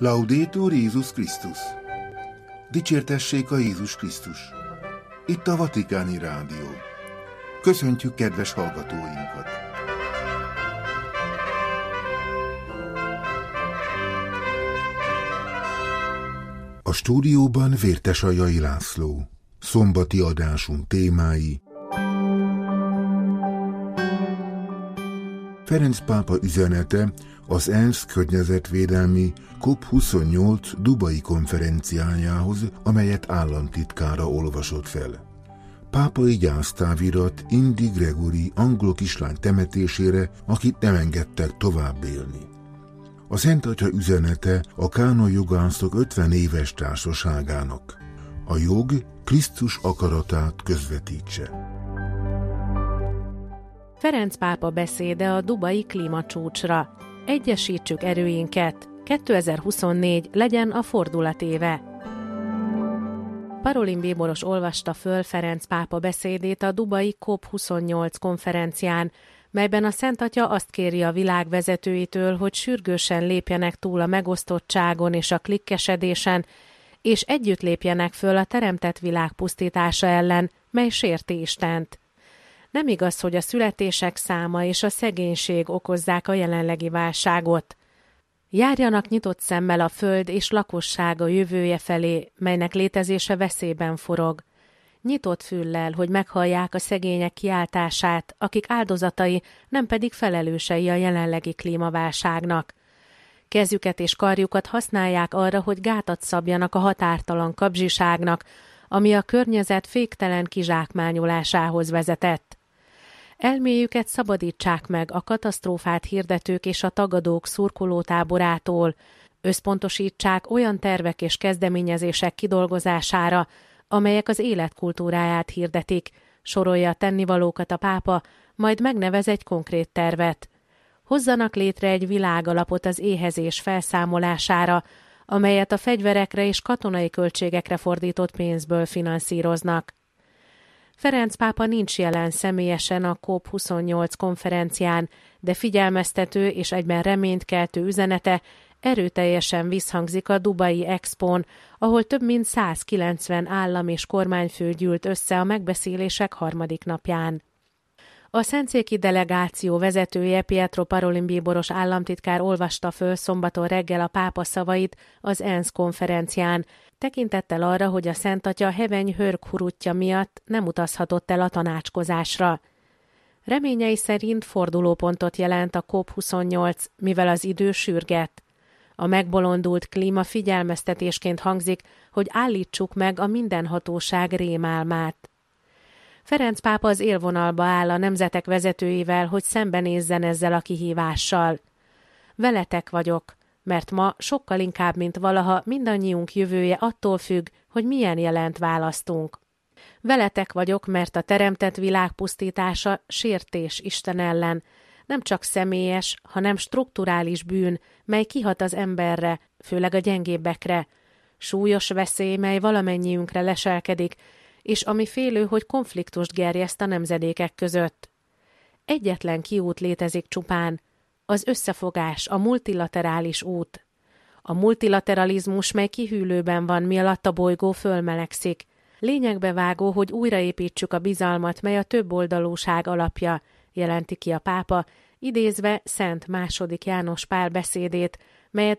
Laudetur Jézus Krisztus! Dicsértessék a Jézus Krisztus! Itt a Vatikáni Rádió. Köszöntjük kedves hallgatóinkat! A stúdióban Vértesajai László. Szombati adásunk témái: Ferenc pápa üzenete az ENSZ környezetvédelmi COP28 dubai konferenciájához, amelyet államtitkára olvasott fel. Pápai gyásztávirat Indi Gregory angol kislány temetésére, akit nem engedtek tovább élni. A Szent Atya üzenete a kánon jogászok 50 éves társaságának: a jog Krisztus akaratát közvetítse. Ferenc pápa beszéde a dubai klímacsúcsra. Egyesítsük erőinket, 2024 legyen a fordulatéve. Parolin Bíboros olvasta föl Ferenc pápa beszédét a dubai COP28 konferencián, melyben a Szent Atya azt kéri a világ vezetőitől, hogy sürgősen lépjenek túl a megosztottságon és a klikkesedésen, és együtt lépjenek föl a teremtett világ pusztítása ellen, mely sérti Istent. Nem igaz, hogy a születések száma és a szegénység okozzák a jelenlegi válságot. Járjanak nyitott szemmel a föld és lakossága jövője felé, melynek létezése veszélyben forog. Nyitott füllel, hogy meghallják a szegények kiáltását, akik áldozatai, nem pedig felelősei a jelenlegi klímaválságnak. Kezüket és karjukat használják arra, hogy gátat szabjanak a határtalan kapzsiságnak, ami a környezet féktelen kizsákmányolásához vezetett. Elméjüket szabadítsák meg a katasztrófát hirdetők és a tagadók szurkolótáborától, összpontosítsák olyan tervek és kezdeményezések kidolgozására, amelyek az életkultúráját hirdetik, sorolja a tennivalókat a pápa, majd megnevez egy konkrét tervet. Hozzanak létre egy világalapot az éhezés felszámolására, amelyet a fegyverekre és katonai költségekre fordított pénzből finanszíroznak. Ferenc pápa nincs jelen személyesen a COP28 konferencián, de figyelmeztető és egyben reménykeltő üzenete erőteljesen visszhangzik a Dubai Expón, ahol több mint 190 állam és kormányfő gyűlt össze a megbeszélések harmadik napján. A szentszéki delegáció vezetője Pietro Parolin Bíboros államtitkár olvasta föl szombaton reggel a pápa szavait az ENSZ konferencián, tekintettel arra, hogy a Szent Atya heveny hörghurutja miatt nem utazhatott el a tanácskozásra. Reményei szerint fordulópontot jelent a COP28, mivel az idő sürget. A megbolondult klíma figyelmeztetésként hangzik, hogy állítsuk meg a mindenhatóság rémálmát. Ferenc pápa az élvonalba áll a nemzetek vezetőivel, hogy szembenézzen ezzel a kihívással. Veletek vagyok, mert ma sokkal inkább, mint valaha mindannyiunk jövője attól függ, hogy milyen jelent választunk. Veletek vagyok, mert a teremtett világ pusztítása sértés Isten ellen, nem csak személyes, hanem strukturális bűn, mely kihat az emberre, főleg a gyengébbekre. Súlyos veszély, mely valamennyiünkre leselkedik, és ami félő, hogy konfliktust gerjeszt a nemzedékek között. Egyetlen kiút létezik csupán, az összefogás, a multilaterális út. A multilateralizmus, mely kihűlőben van, mi alatt a bolygó fölmelegszik. Lényegbe vágó, hogy újraépítsük a bizalmat, mely a többoldalúság alapja, jelenti ki a pápa, idézve Szent II. János Pál beszédét, melyet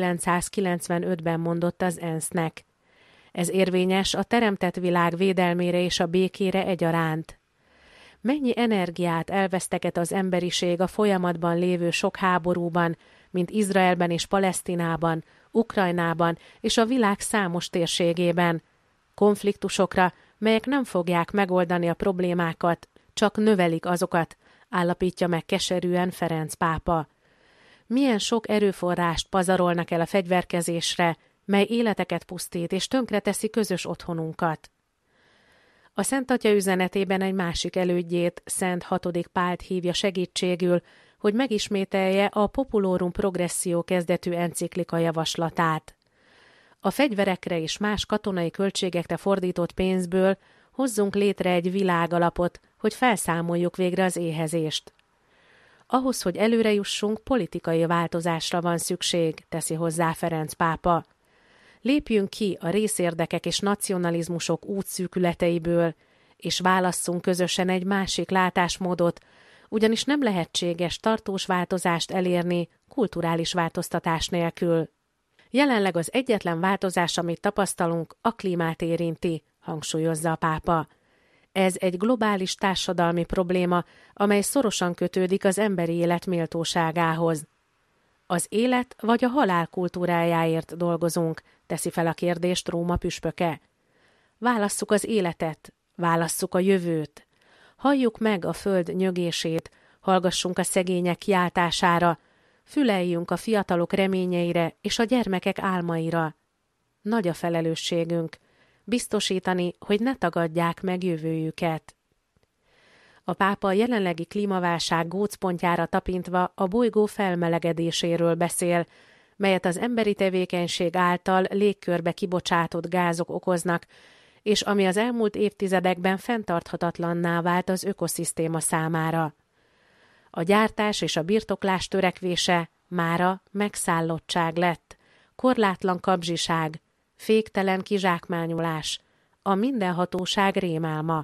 1995-ben mondott az ENSZ-nek. Ez érvényes a teremtett világ védelmére és a békére egyaránt. Mennyi energiát elveszteget az emberiség a folyamatban lévő sok háborúban, mint Izraelben és Palesztinában, Ukrajnában és a világ számos térségében. Konfliktusokra, melyek nem fogják megoldani a problémákat, csak növelik azokat, állapítja meg keserűen Ferenc pápa. Milyen sok erőforrást pazarolnak el a fegyverkezésre, mely életeket pusztít és tönkreteszi közös otthonunkat. A Szent Atya üzenetében egy másik elődjét, Szent VI. Pált hívja segítségül, hogy megismételje a Populorum Progressio kezdetű enciklika javaslatát. A fegyverekre és más katonai költségekre fordított pénzből hozzunk létre egy világalapot, hogy felszámoljuk végre az éhezést. Ahhoz, hogy előre jussunk, politikai változásra van szükség, teszi hozzá Ferenc pápa. Lépjünk ki a részérdekek és nacionalizmusok útszűkületeiből, és válasszunk közösen egy másik látásmódot, ugyanis nem lehetséges tartós változást elérni kulturális változtatás nélkül. Jelenleg az egyetlen változás, amit tapasztalunk, a klímát érinti, hangsúlyozza a pápa. Ez egy globális társadalmi probléma, amely szorosan kötődik az emberi élet méltóságához. Az élet vagy a halál kultúrájáért dolgozunk, teszi fel a kérdést Róma püspöke. Válasszuk az életet, válasszuk a jövőt. Halljuk meg a föld nyögését, hallgassunk a szegények kiáltására, füleljünk a fiatalok reményeire és a gyermekek álmaira. Nagy a felelősségünk, biztosítani, hogy ne tagadják meg jövőjüket. A pápa a jelenlegi klímaválság gócpontjára tapintva a bolygó felmelegedéséről beszél, melyet az emberi tevékenység által légkörbe kibocsátott gázok okoznak, és ami az elmúlt évtizedekben fenntarthatatlanná vált az ökoszisztéma számára. A gyártás és a birtoklás törekvése mára megszállottság lett, korlátlan kapzsiság, féktelen kizsákmányolás, a mindenhatóság rémálma.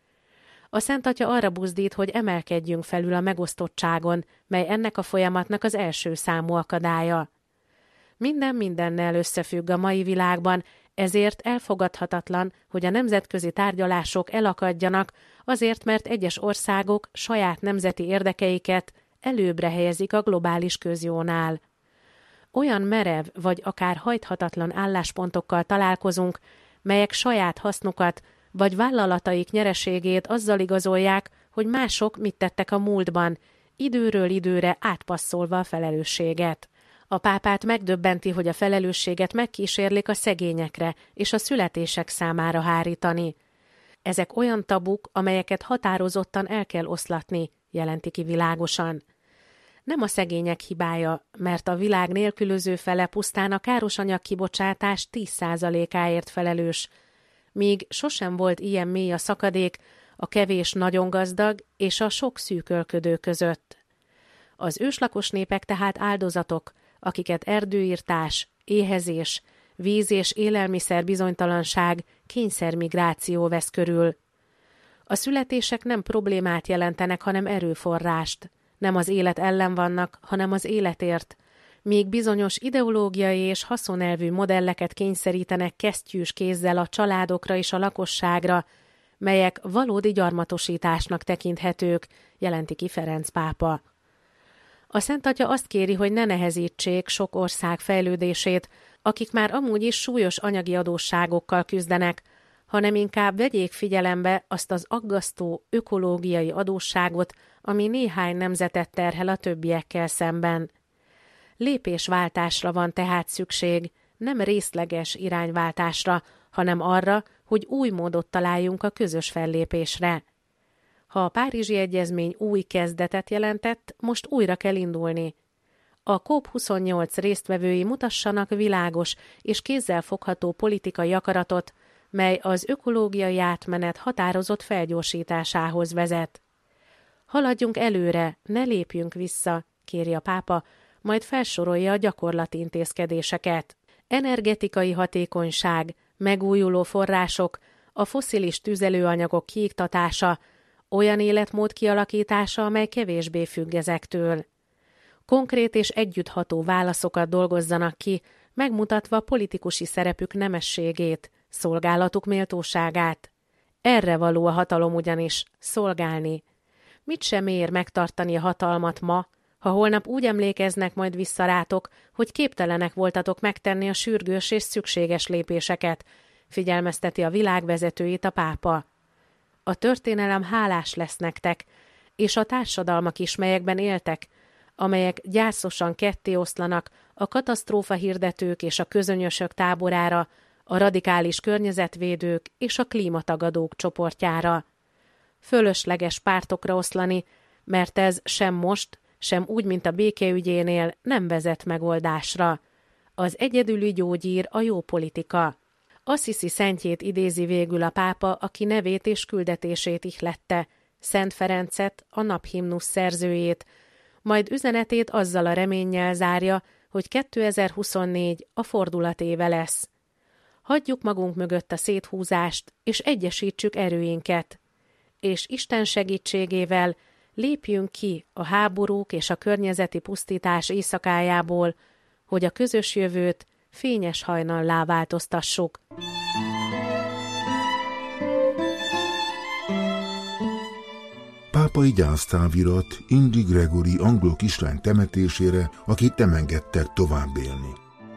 A Szent Atya arra buzdít, hogy emelkedjünk felül a megosztottságon, mely ennek a folyamatnak az első számú akadálya. Minden mindennel összefügg a mai világban, ezért elfogadhatatlan, hogy a nemzetközi tárgyalások elakadjanak, azért, mert egyes országok saját nemzeti érdekeiket előbbre helyezik a globális közjónál. Olyan merev vagy akár hajthatatlan álláspontokkal találkozunk, melyek saját hasznukat vagy vállalataik nyereségét azzal igazolják, hogy mások mit tettek a múltban, időről időre átpasszolva a felelősséget. A pápát megdöbbenti, hogy a felelősséget megkísérlik a szegényekre és a születések számára hárítani. Ezek olyan tabuk, amelyeket határozottan el kell oszlatni, jelenti ki világosan. Nem a szegények hibája, mert a világ nélkülöző fele pusztán a károsanyag kibocsátás 10%-áért felelős, míg sosem volt ilyen mély a szakadék a kevés nagyon gazdag és a sok szűkölködő között. Az őslakos népek tehát áldozatok, akiket erdőirtás, éhezés, víz- és élelmiszer bizonytalanság, kényszermigráció vesz körül. A születések nem problémát jelentenek, hanem erőforrást. Nem az élet ellen vannak, hanem az életért, míg bizonyos ideológiai és haszonelvű modelleket kényszerítenek kesztyűs kézzel a családokra és a lakosságra, melyek valódi gyarmatosításnak tekinthetők, jelenti ki Ferenc pápa. A Szent Atya azt kéri, hogy ne nehezítsék sok ország fejlődését, akik már amúgy is súlyos anyagi adósságokkal küzdenek, hanem inkább vegyék figyelembe azt az aggasztó ökológiai adósságot, ami néhány nemzetet terhel a többiekkel szemben. Lépésváltásra van tehát szükség, nem részleges irányváltásra, hanem arra, hogy új módot találjunk a közös fellépésre. Ha a Párizsi Egyezmény új kezdetet jelentett, most újra kell indulni. A COP28 résztvevői mutassanak világos és kézzelfogható politikai akaratot, mely az ökológiai átmenet határozott felgyorsításához vezet. Haladjunk előre, ne lépjünk vissza, kéri a pápa, majd felsorolja a gyakorlati intézkedéseket. Energetikai hatékonyság, megújuló források, a fosszilis tüzelőanyagok kiiktatása, olyan életmód kialakítása, amely kevésbé függ ezektől. Konkrét és együttható válaszokat dolgozzanak ki, megmutatva politikusi szerepük nemességét, szolgálatuk méltóságát. Erre való a hatalom ugyanis, szolgálni. Mit sem ér megtartani a hatalmat ma, ha holnap úgy emlékeznek majd vissza rátok, hogy képtelenek voltatok megtenni a sürgős és szükséges lépéseket, figyelmezteti a világ vezetőit a pápa. A történelem hálás lesz nektek, és a társadalmak is, melyekben éltek, amelyek gyászosan kettéoszlanak a katasztrófa hirdetők és a közönyösök táborára, a radikális környezetvédők és a klímatagadók csoportjára. Fölösleges pártokra oszlani, mert ez sem most, sem úgy, mint a békeügyénél nem vezet megoldásra. Az egyedüli gyógyír a jó politika. Assisi szentjét idézi végül a pápa, aki nevét és küldetését ihlette, Szent Ferencet, a naphimnusz szerzőjét, majd üzenetét azzal a reménnyel zárja, hogy 2024 a fordulatéve lesz. Hagyjuk magunk mögött a széthúzást, és egyesítsük erőinket, és Isten segítségével lépjünk ki a háborúk és a környezeti pusztítás éjszakájából, hogy a közös jövőt fényes hajnallá változtassuk. Pápai gyásztávirat Indi Gregory angol kislány temetésére, akit nem engedtek tovább élni.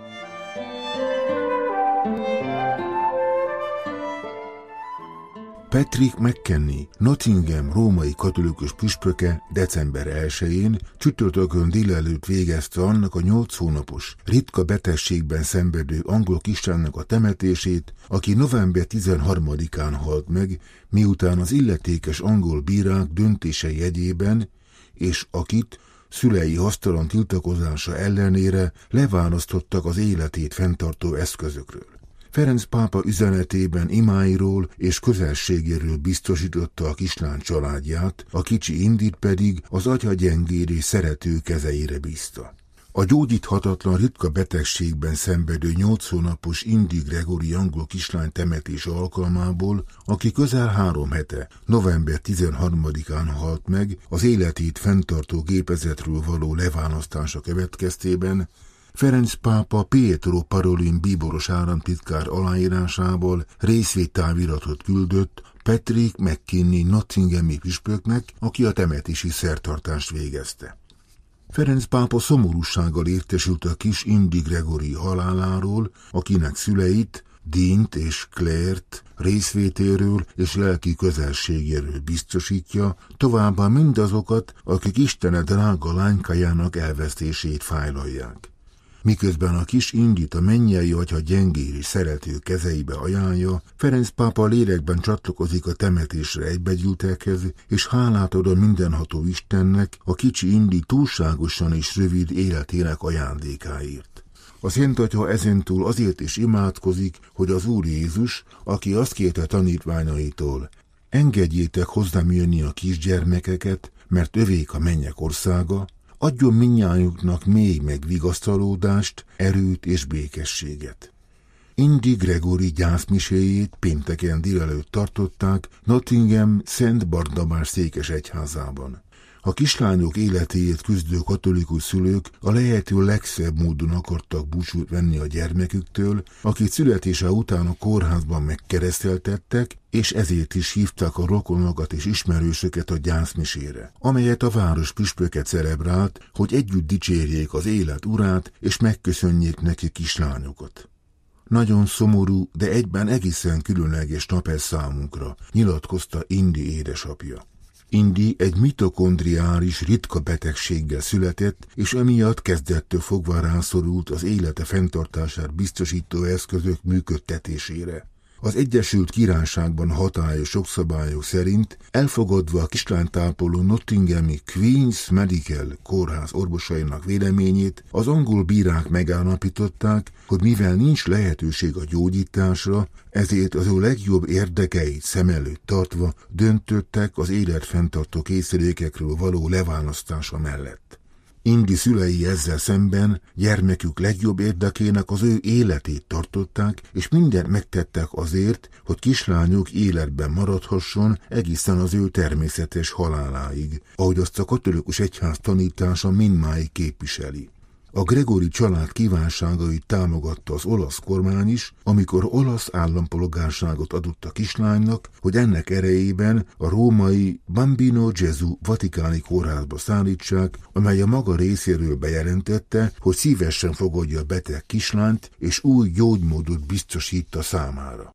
Patrick McKenney, Nottingham római katolikus püspöke december 1-én csütörtökön délelőtt végezte annak a 8 hónapos, ritka betegségben szenvedő angol kislánynak a temetését, aki november 13-án halt meg, miután az illetékes angol bírák döntése jegyében, és akit szülei hasztalan tiltakozása ellenére leválasztottak az életét fenntartó eszközökről. Ferenc pápa üzenetében imáiról és közelségéről biztosította a kislány családját, a kicsi Indit pedig az atya gyengéd és szerető kezeire bízta. A gyógyíthatatlan ritka betegségben szenvedő 8 hónapos Indi Gregory angol kislány temetés alkalmából, aki közel 3 hete, november 13-án halt meg, az életét fenntartó gépezetről való leválasztása következtében, Ferenc pápa Pietro Parolin bíboros államtitkár aláírásából részvétálviratot küldött Patrick McKenney nottinghami püspöknek, aki a temetési szertartást végezte. Ferenc pápa szomorúsággal értesült a kis Indi Gregory haláláról, akinek szüleit, Deant és Claire-t részvétéről és lelki közelségéről biztosítja, továbbá mindazokat, akik Istene drága lánykájának elvesztését fájlalják. Miközben a kis Indit a mennyei atya gyengéd és szerető kezeibe ajánlja, Ferenc pápa lélekben csatlakozik a temetésre egybegyűltekhez, és hálát ad a mindenható Istennek a kicsi Indi túlságosan és rövid életének ajándékáért. A Szent Atya ezentúl azért is imádkozik, hogy az Úr Jézus, aki azt kérte tanítványaitól, engedjétek hozzám jönni a kisgyermekeket, mert övék a mennyek országa, adjon mindnyájuknak mély megvigasztalódást, erőt és békességet. Indi Gregory gyászmiséjét pénteken délelőtt tartották Nottingham Szent Barnabás székesegyházában. A kislányok életéért küzdő katolikus szülők a lehető legszebb módon akartak búcsút venni a gyermeküktől, akit születése után a kórházban megkereszteltettek, és ezért is hívták a rokonokat és ismerősöket a gyászmisére, amelyet a város püspöke celebrált, hogy együtt dicsérjék az élet urát, és megköszönjék neki kislányokat. Nagyon szomorú, de egyben egészen különleges nap ez számunkra, nyilatkozta Indi édesapja. Indi egy mitokondriális ritka betegséggel született, és emiatt kezdettől fogva rászorult az élete fenntartását biztosító eszközök működtetésére. Az Egyesült Királyságban hatályos jogszabályok szerint elfogadva a kislánytápoló Nottinghami Queen's Medical kórház orvosainak véleményét, az angol bírák megállapították, hogy mivel nincs lehetőség a gyógyításra, ezért az ő legjobb érdekeit szem előtt tartva döntöttek az életfenntartó készülékekről való leválasztása mellett. Indi szülei ezzel szemben gyermekük legjobb érdekének az ő életét tartották, és mindent megtettek azért, hogy kislányuk életben maradhasson egészen az ő természetes haláláig, ahogy azt a katolikus egyház tanítása mindmáig képviseli. A Gregory család kívánságait támogatta az olasz kormány is, amikor olasz állampolgárságot adott a kislánynak, hogy ennek erejében a római Bambino Gesù vatikáni kórházba szállítsák, amely a maga részéről bejelentette, hogy szívesen fogadja a beteg kislányt, és új gyógymódot biztosít a számára.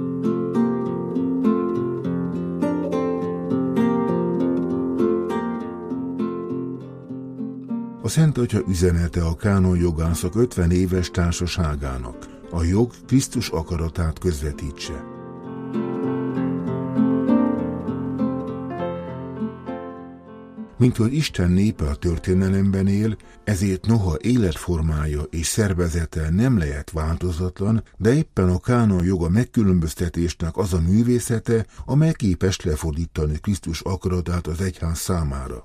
A Szent Atya üzenete a kánonjogászok 50 éves társaságának: a jog Krisztus akaratát közvetítse. Minthogy Isten népe a történelemben él, ezért noha életformája és szervezete nem lehet változatlan, de éppen a kánonjog a megkülönböztetésnek az a művészete, amely képes lefordítani Krisztus akaratát az egyház számára.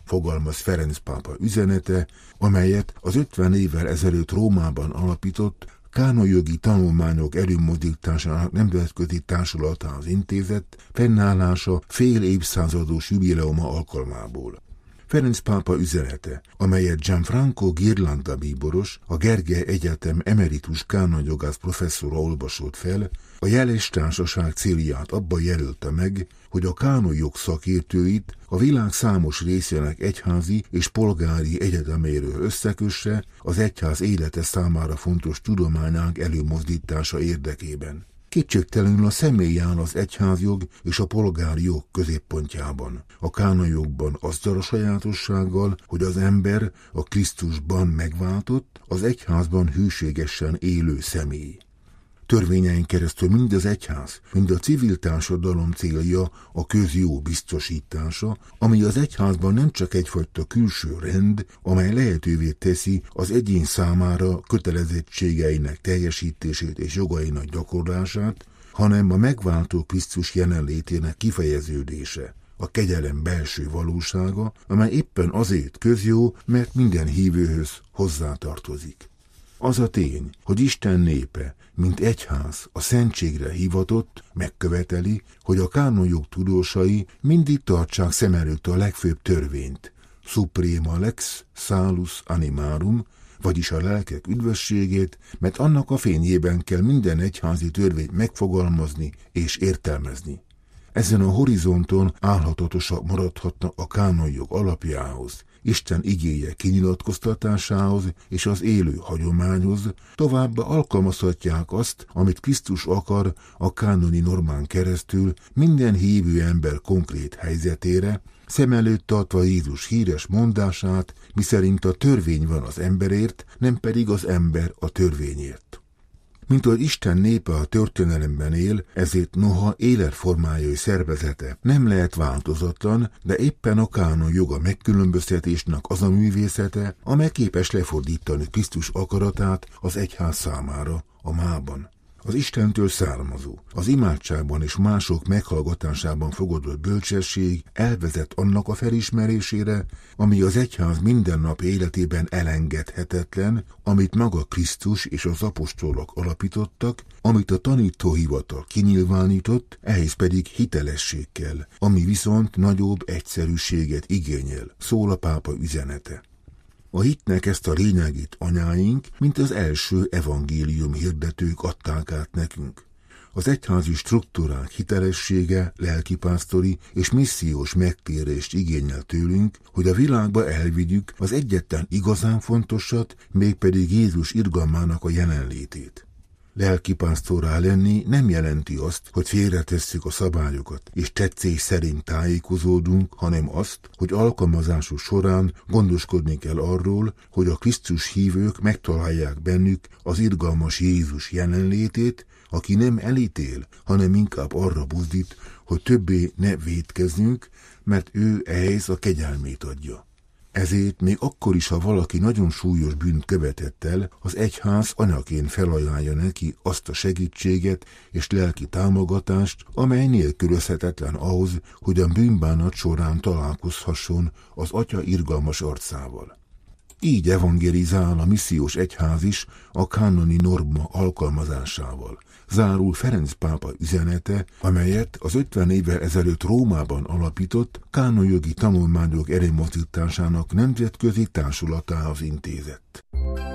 fogalmaz Ferenc pápa üzenete, amelyet az 50 évvel ezelőtt Rómában alapított Kánonjogi Tanulmányok Előmozdításának Nemzetközi Társulatához intézett fennállása fél évszázados jubileuma alkalmából. Ferenc pápa üzenete, amelyet Gianfranco Ghirlanda bíboros, a Gergely Egyetem emeritus kánonjogász professzora olvasott fel, a jeles társaság célját abban jelölte meg, hogy a kánonjog szakértőit a világ számos részének egyházi és polgári egyeteméről összekösse az egyház élete számára fontos tudományág előmozdítása érdekében. Kétségtelenül a személy áll az egyházjog és a polgári jog középpontjában. A kánonjogban azzal a sajátossággal, hogy az ember a Krisztusban megváltott, az egyházban hűségesen élő személy. Törvényein keresztül mind az egyház, mind a civil társadalom célja a közjó biztosítása, ami az egyházban nem csak egyfajta külső rend, amely lehetővé teszi az egyén számára kötelezettségeinek teljesítését és jogainak gyakorlását, hanem a megváltó Krisztus jelenlétének kifejeződése, a kegyelem belső valósága, amely éppen azért közjó, mert minden hívőhöz hozzátartozik. Az a tény, hogy Isten népe, mint egyház a szentségre hivatott, megköveteli, hogy a kánonjog tudósai mindig tartsák szem előtt a legfőbb törvényt, suprema lex salus animarum, vagyis a lelkek üdvösségét, mert annak a fényében kell minden egyházi törvényt megfogalmazni és értelmezni. Ezen a horizonton állhatatosak maradhatnak a kánonjog alapjához, Isten igéje kinyilatkoztatásához és az élő hagyományhoz, továbbá alkalmazhatják azt, amit Krisztus akar a kánoni normán keresztül minden hívő ember konkrét helyzetére, szem előtt tartva Jézus híres mondását, miszerint a törvény van az emberért, nem pedig az ember a törvényért. Mint ahogy Isten népe a történelemben él, ezért noha életformájai szervezete nem lehet változatlan, de éppen a kánon joga megkülönböztetésnek az a művészete, amely képes lefordítani Krisztus akaratát az egyház számára a mában. Az Istentől származó, az imádságban és mások meghallgatásában fogadott bölcsesség elvezet annak a felismerésére, ami az egyház mindennapi életében elengedhetetlen, amit maga Krisztus és az apostolok alapítottak, amit a tanítóhivatal kinyilvánított, ehhez pedig hitelesség kell, ami viszont nagyobb egyszerűséget igényel, szól a pápa üzenete. A hitnek ezt a lényegét anyáink, mint az első evangélium hirdetők adták át nekünk. Az egyházi struktúrák hitelessége, lelkipásztori és missziós megtérést igényel tőlünk, hogy a világba elvigyük az egyetlen igazán fontosat, mégpedig Jézus irgalmának a jelenlétét. Lelkipásztorrá lenni nem jelenti azt, hogy félretesszük a szabályokat, és tetszés szerint tájékozódunk, hanem azt, hogy alkalmazásuk során gondoskodni kell arról, hogy a Krisztus hívők megtalálják bennük az irgalmas Jézus jelenlétét, aki nem elítél, hanem inkább arra buzdít, hogy többé ne vétkezzünk, mert ő ehhez a kegyelmét adja. Ezért még akkor is, ha valaki nagyon súlyos bűnt követett el, az egyház anyaként felajánlja neki azt a segítséget és lelki támogatást, amely nélkülözhetetlen ahhoz, hogy a bűnbánat során találkozhasson az Atya irgalmas arcával. Így evangelizál a missziós egyház is a kánoni norma alkalmazásával. Zárul Ferenc pápa üzenete, amelyet az 50 évvel ezelőtt Rómában alapított Kánonjogi Tanulmányok Előmozdításának Nemzetközi Társulatához intézett.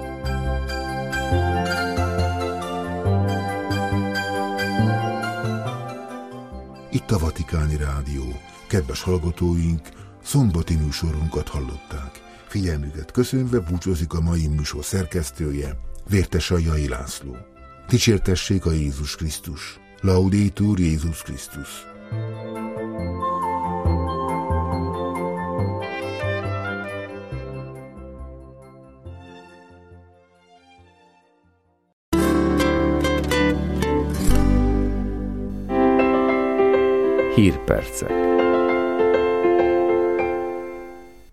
Itt a Vatikáni Rádió. Kedves hallgatóink, szombati műsorunkat hallották. Figyelmüket köszönve búcsúzik a mai műsor szerkesztője, Vértes Aljai László. Dicsértessék a Jézus Krisztus! Laudetur Jézus Krisztus! Hírpercek.